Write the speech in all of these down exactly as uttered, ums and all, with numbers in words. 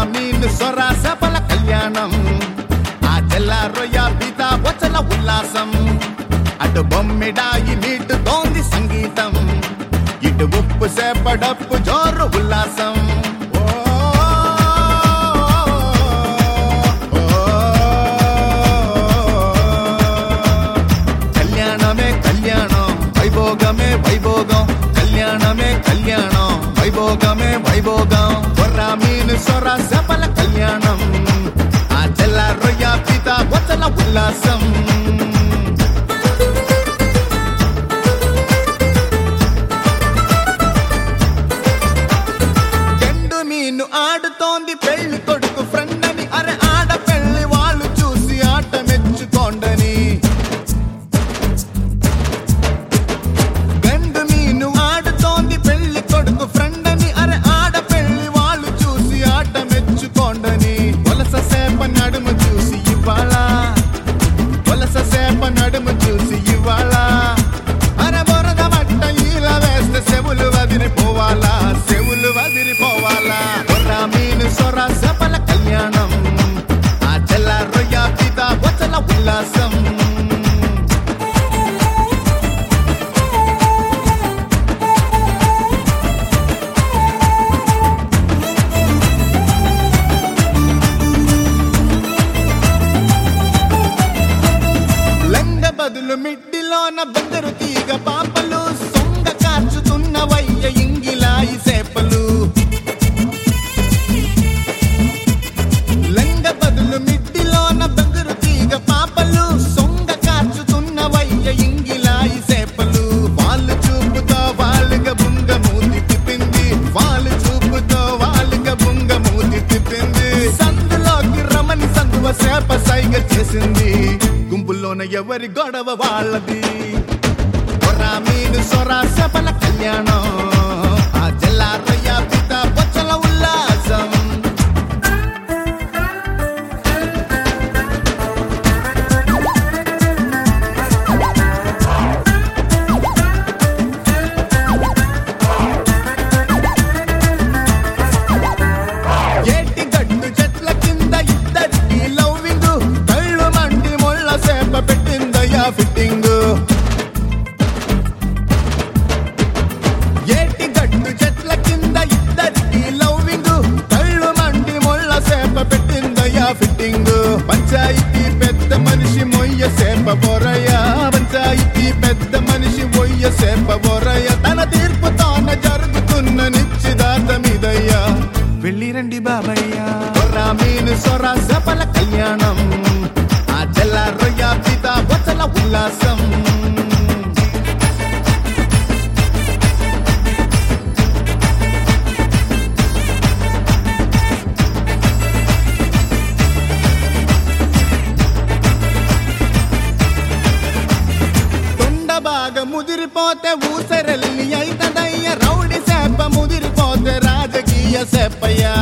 మీను సొర చేపల కళ్యాణం ఆ తెల్ల రొయ్య పీత బొచ్చల ఉల్లాసం అటు బొమ్మిడాయి మీటుతోంది సంగీతం ఇటు ఉప్పు చేపడప్పు జోరు ఉల్లాసం కళ్యాణమే కళ్యాణం వైభోగమే వైభోగం కళ్యాణమే కళ్యాణం వైభోగమే వైభోగం కొర్ర మీను సొర చేపల కళ్యాణం ఆ తెల్ల రొయ్య పీత బొచ్చల ఉల్లాసం నిన్ను ఆడుతోంది పెళ్లి కొడుకు ఫ్రెండ్ అని అరే ఆడ పెళ్లి వాళ్ళు చూసి ఆట మెచ్చుకోండని గండు మీను ఆడుతోంది పెళ్లి కొడుకు ఫ్రెండ్ అని అరే ఆడ పెళ్లి వాళ్ళు చూసి ఆట మెచ్చుకోండని వలస సేప నడుము చూసి ఇవాళ వలస సేప నడుము చూసి ఇవాళ అరే బొరద మట్ట ఇలా వేస్తే చెవులు వదిలిపోవాలా చెవులు వదిలిపోవాలా మీను సొర చేపల కళ్యాణం ఆ తెల్ల రొయ్య పీత బొచ్చల ఉల్లాసం లంగ బదులు మిడ్డిలోన బందరు తీగ పాపలు సొంగ కార్చుతున్న వయ్య ఇంగిలాయి సేపలు మిడ్డిలోన బంగారు తీగ పాపలు సొంగ కార్చుతున్న వయ్య ఇంగిలాయి సేపలు వాళ్ళు చూపుతో వాళ్ళుగా బుంగ మూతి తిప్పింది వాళ్ళు చూపుతో వాళ్ళుగా బుంగ మూతి తిప్పింది సందులోకి రమని సందువ సేప సైగ చేసింది గుంపుల్లోన ఎవరి గొడవ వాళ్ళది కొర్ర మీను సొర చేపల కళ్యాణం ఆ తెల్ల రొయ్య పీత బొచ్చల ఉల్లాసం ఫిట్టింగ్ ఏటి గట్టు చెట్ల కింద ఇద్దరికి లవ్వింగ్ కళ్ళు మండి మొళ్ళ సేప పెట్టిందయ్యా ఫిట్టింగ్ పంచాయితీ పెద్ద మనిషి మొయ్య సేప బొరయ్య పంచాయితీ పెద్ద మనిషి మొయ్య సేప బొరయ్య తన తీర్పు తాన జరుగుతున్న నిశ్చితార్థమిదయ్యా వెళ్ళిరండి బాబయ్య కొర్ర మీను సొర చేపల కళ్యాణం ఆ తెల్ల రొయ్య పీత బొచ్చల ఉల్లాసం తొండ బాగా ముదిరిపోతే ఊసరెల్లి అయితదయ్య రౌడి సేప ముదిరిపోతే రాజకీయ సేపయ్యా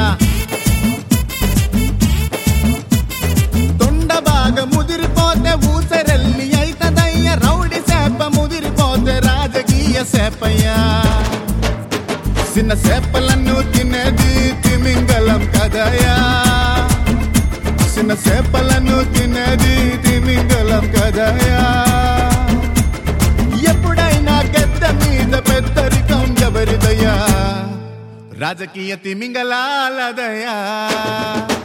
ముదిరిపోతే ఊసరెల్లి అయితదయ్య రౌడి సేప ముదిరిపోతే రాజకీయ సేపయ్యా చిన్న సేపలను తినేది తిమింగలం కదయా చిన్న సేపలను తినేది తిమింగలం కదయా ఎప్పుడైనా గద్ద మీద పెద్దరికం ఎవరిదయ్యా రాజకీయ తిమింగలాలదయా